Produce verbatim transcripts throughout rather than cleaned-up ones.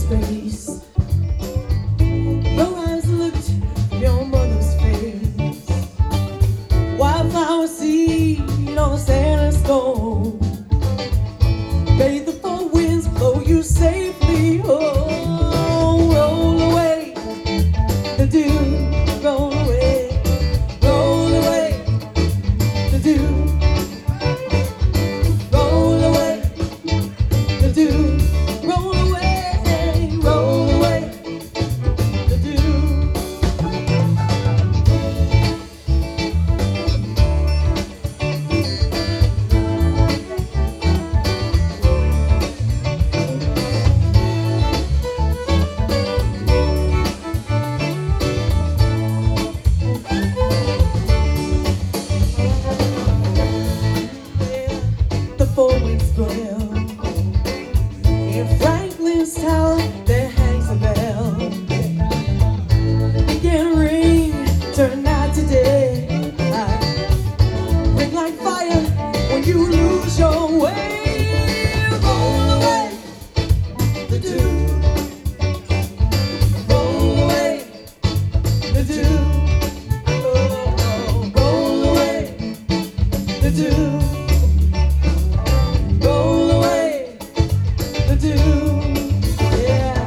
space. Your eyes looked your mother's face. Wildflower seed on Santa's stone. May the four winds blow you safely home. Roll away the dew, roll away, roll away the dew. Roll away the dew, roll away, roll away the dew. The four winds blow. In Franklin's tower there hangs a bell. It can ring, turn night to day. Ring like fire when you lose your way. Roll away the dew. Roll away the dew. Oh, roll away the dew. Roll away the dew, yeah.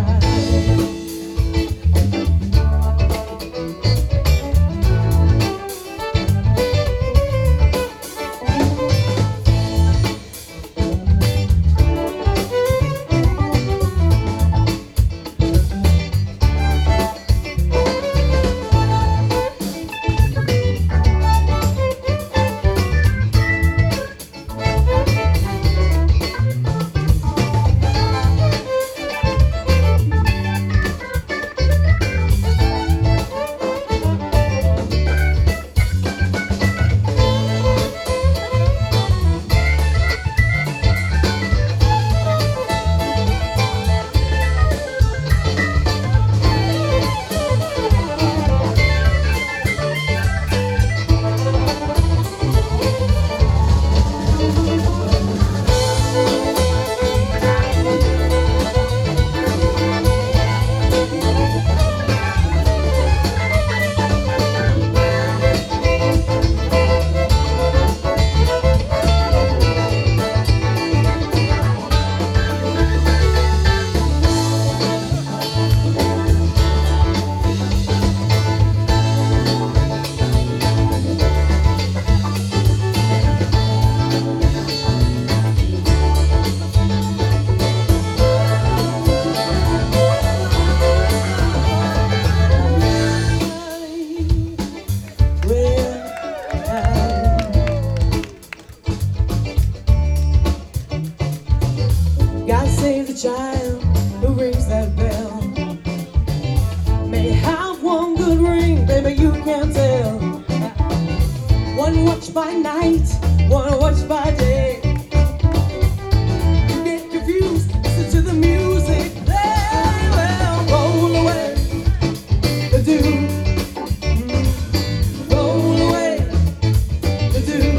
God save the child who rings that bell. May have one good ring, baby, you can't tell. One watch by night, one watch by day. You get confused, listen to the music. Play well, roll away the dew. Roll away the dew.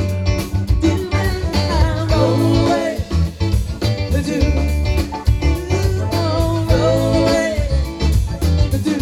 Roll away the dew. Roll away the dew.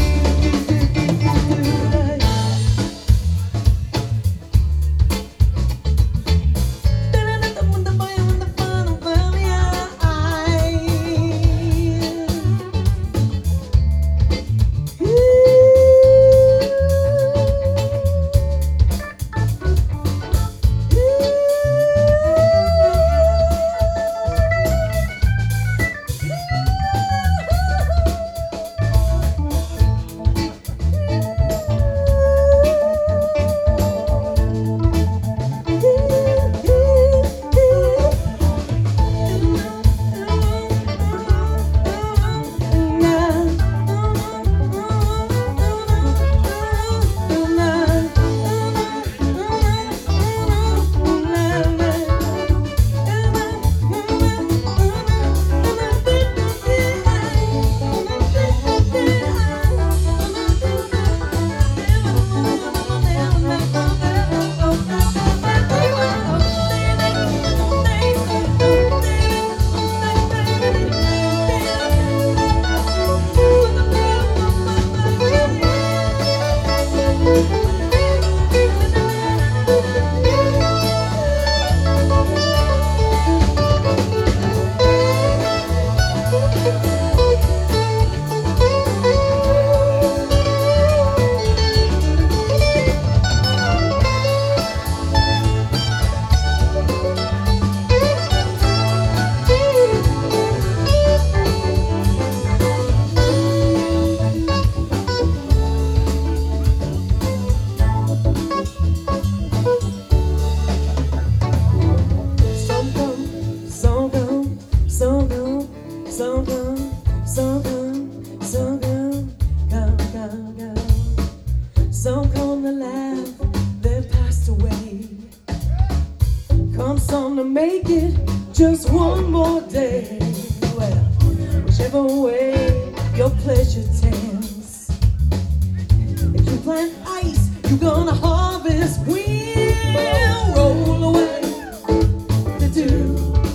So come, so come, so come, come, come, come. So come the life that passed away. Come some to make it just one more day. Well, whichever way your pleasure tends. If you plant ice, you're gonna harvest wind. Roll away the dew.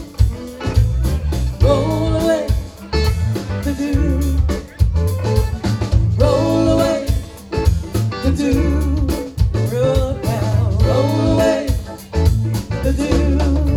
Roll away the dew. Roll away the dew. Roll down, roll away the dew.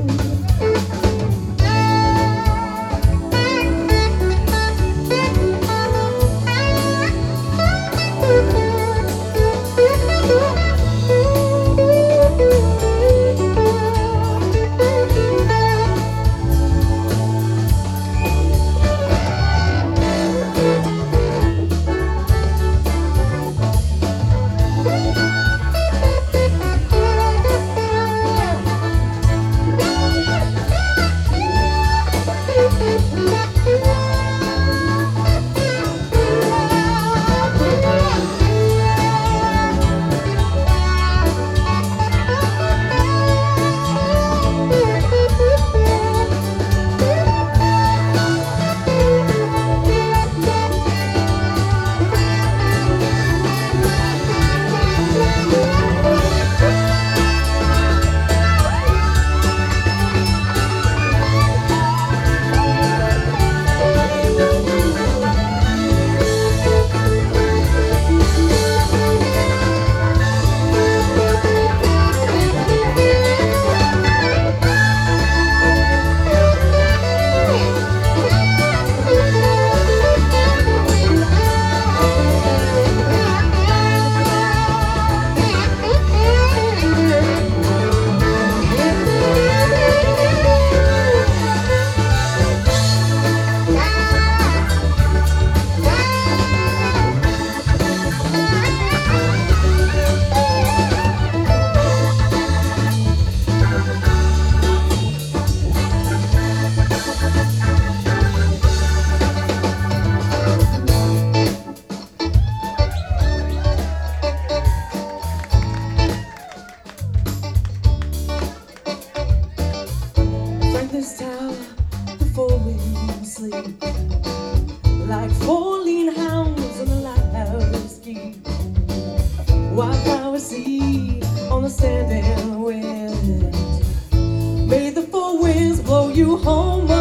This tower, the four winds sleep like four lean hounds on the lighthouse keep. Wildflower seed on the standing wind. May the four winds blow you home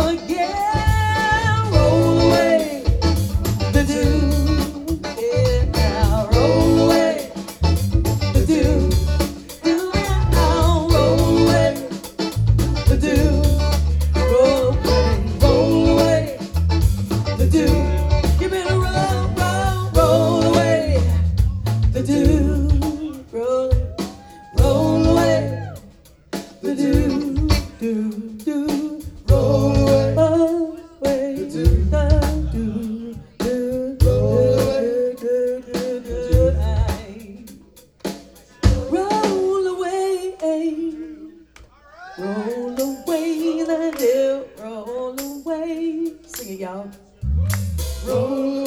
again. Roll away the dew, yeah, now roll away the dew. Do it now, roll away the dew. Roll away, roll away the dew. You better roll, roll, roll away the dew. Roll, roll away the dew, dew, dew. Roll away, away the dew, dew, dew, roll away, dew, dew, dew. I roll away, roll away the dew. Roll away. Sing it, y'all. Roll